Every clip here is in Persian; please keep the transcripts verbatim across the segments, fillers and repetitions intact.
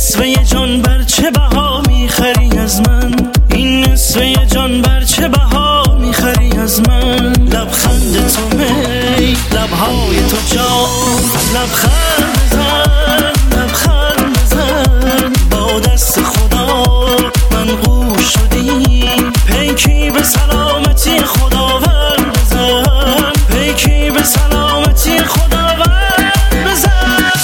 نصفه جان بر چه بها میخری از من؟ این نصفه جان بر چه بها میخری از من؟ لبخند تو می لبهای تو جان، لبخند بزن لبخند بزن، با دست خدا منقوش شدی، پیکی به سلامتی خداوند بزن، پیکی به سلامتی خداوند بزن.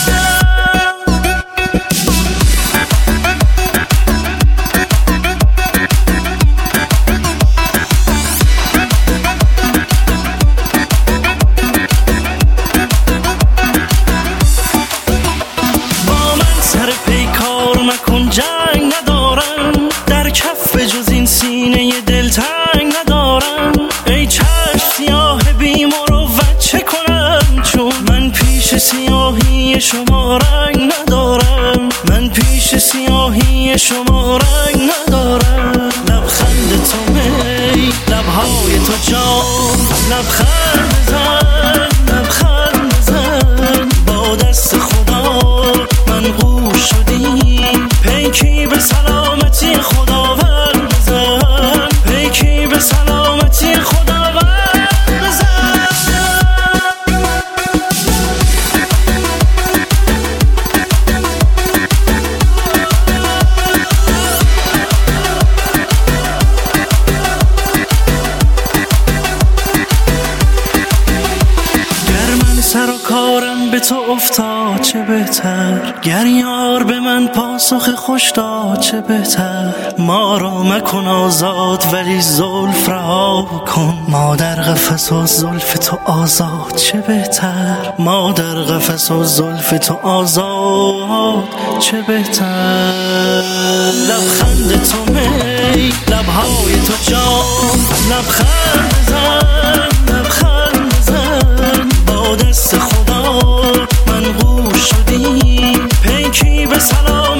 جنگ ندارم در کف جز این سینه دلتنگ ندارم، ای چشم سیاه بی مروت چه کنم؟ چون من پیش سیاهی شما رنگ ندارم، من پیش سیاهی شما رنگ ندارم. لبخند تو می لبهای تو جان، لبخند بزن لبخند بزن، با دست خدا منقوش شدی، پیکی به سلامتی خداوند بزن، پیکی به سلامتی خداوند بزن. گر من سر و کارم به تو افتاد چه بهتر، گر یار به من پاسخ خوش داد چه بهتر. ما را مکن آزاد ولی زلف رها کن، ما در قفس و زلف تو آزاد چه بهتر، ما در قفس و زلف تو آزاد چه بهتر. لبخند تو می لبهای تو جان، لبخند بزن لبخند بزن، با دست خدا منقوش شدی، پیکی به سلام